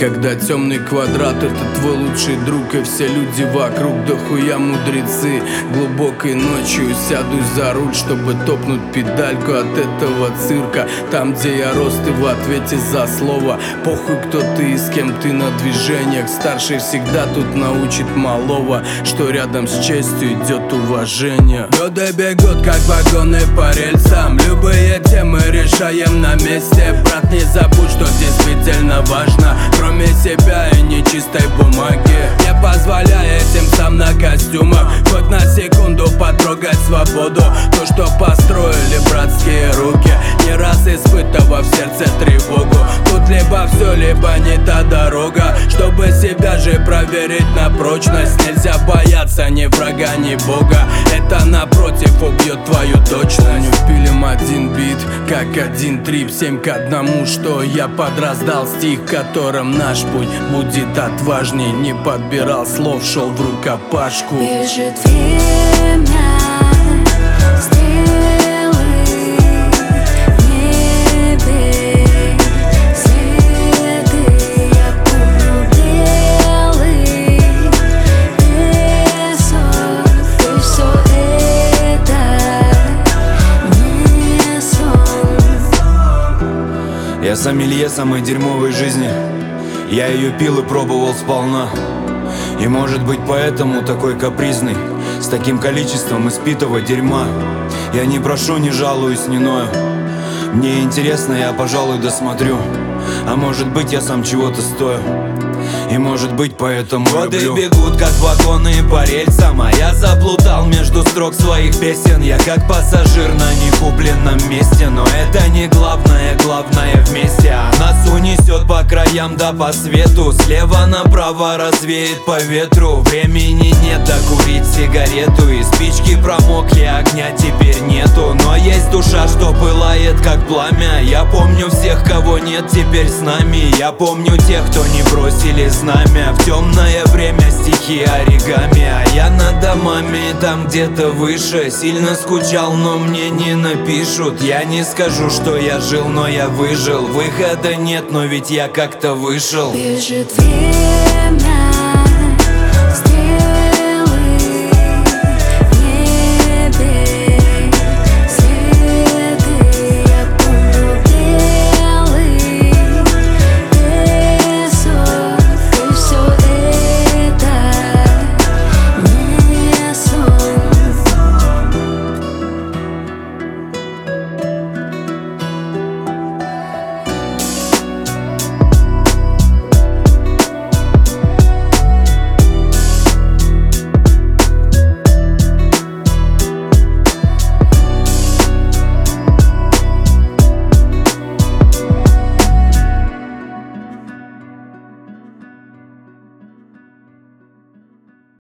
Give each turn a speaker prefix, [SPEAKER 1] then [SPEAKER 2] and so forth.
[SPEAKER 1] Когда темный квадрат — это твой лучший друг, и все люди вокруг дохуя мудрецы. Глубокой ночью сядусь за руль, чтобы топнуть педальку от этого цирка. Там, где я рос, ты в ответе за слово. Похуй, кто ты и с кем ты на движениях. Старший всегда тут научит малого, что рядом с честью идет уважение. Годы бегут, как вагоны по рельсам. Любые темы решаем на месте. Брат, не забудь, что действительно важно, кроме себя и нечистой бумаги. Не позволяя этим сам на костюмах хоть на секунду потрогать свободу. То, что построили братские руки, не раз испытывав в сердце тревогу. Тут либо все, либо не та дорога. Чтобы себя же проверить на прочность, нельзя бояться ни врага, ни бога. Это напротив убьет твою точность. Пилим один бит, как один трип, 7 к 1, что я подраздал стих, которым наш путь будет отважней. Не подбирал слов, шел в рукопашку.
[SPEAKER 2] Бежит время, стрелы в небе, следы. Я помню белый песок, и все это не сон.
[SPEAKER 3] Я сомелье самой дерьмовой жизни. Я ее пил и пробовал сполна. И может быть поэтому такой капризный, с таким количеством испитого дерьма. Я не прошу, не жалуюсь, не ною. Мне интересно, я, пожалуй, досмотрю. А может быть, я сам чего-то стою. И может быть поэтому годы люблю. Бегут, как вагоны по рельсам, а я заплутал между строк своих песен. Я как пассажир на некупленном месте. Но это не главное, главное вместе. А нас унесет по краям да по свету. Слева направо развеет по ветру. Времени нет докурить сигарету. И спички промокли, огня теперь нету. Но есть душа, что пылает как пламя. Я помню всех, кого нет теперь с нами. Я помню тех, кто не бросили знамя. В темное время стихи оригами. А я над домами там где-то выше. Сильно скучал, но мне не напишут. Я не скажу, что я жил, но я выжил. Выхода нет, но ведь я как-то вышел.
[SPEAKER 2] Бежит время.